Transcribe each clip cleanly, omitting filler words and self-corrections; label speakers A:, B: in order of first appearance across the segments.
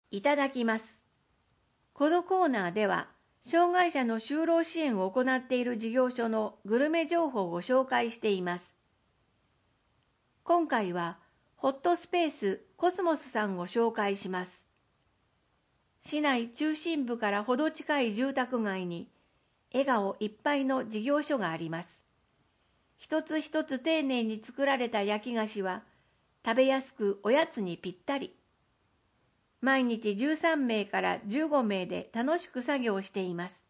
A: いただきます。このコーナーでは、障害者の就労支援を行っている事業所のグルメ情報を紹介しています。今回は、ホットスペースコスモスさんを紹介します。市内中心部からほど近い住宅街に、笑顔いっぱいの事業所があります。一つ一つ丁寧に作られた焼き菓子は、食べやすくおやつにぴったり。毎日13名から15名で楽しく作業しています。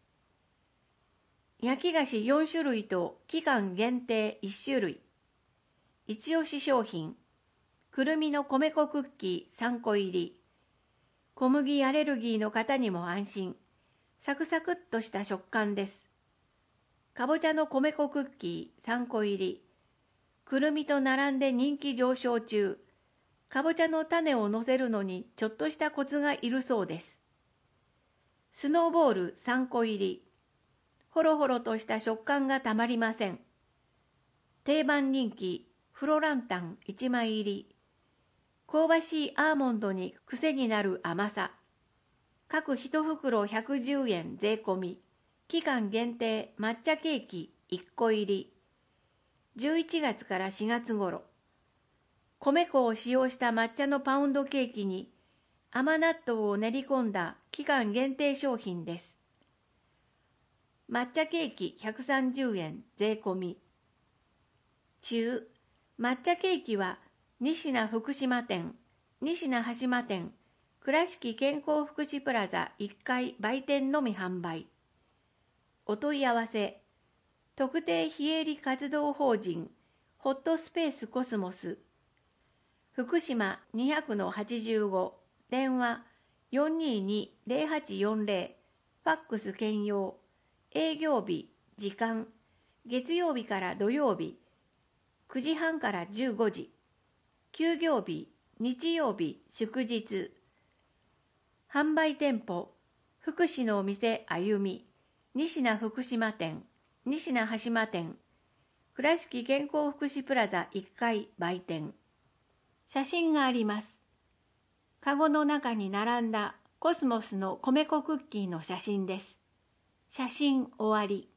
A: 焼き菓子4種類と期間限定1種類。一押し商品、くるみの米粉クッキー3個入り。小麦アレルギーの方にも安心。サクサクっとした食感です。かぼちゃの米粉クッキー3個入り。くるみと並んで人気上昇中。かぼちゃの種を乗せるのにちょっとしたコツがいるそうです。スノーボール3個入り。ほろほろとした食感がたまりません。定番人気、フロランタン1枚入り。香ばしいアーモンドに癖になる甘さ。各1袋110円税込み。期間限定抹茶ケーキ1個入り。11月から4月頃。米粉を使用した抹茶のパウンドケーキに甘納豆を練り込んだ期間限定商品です。抹茶ケーキ130円税込み。中、抹茶ケーキは仁科福島店、仁科羽島店、倉敷健康福祉プラザ1階売店のみ販売。お問い合わせ、特定非営利活動法人ホットスペースコスモス福島200-85電話422-0840ファックス兼用営業日時間月曜日から土曜日9時半から15時休業日日曜日祝日販売店舗福祉のお店あゆみ仁科福島店仁科羽島店倉敷健康福祉プラザ1階売店。写真があります。カゴの中に並んだコスモスの米粉クッキーの写真です。写真終わり。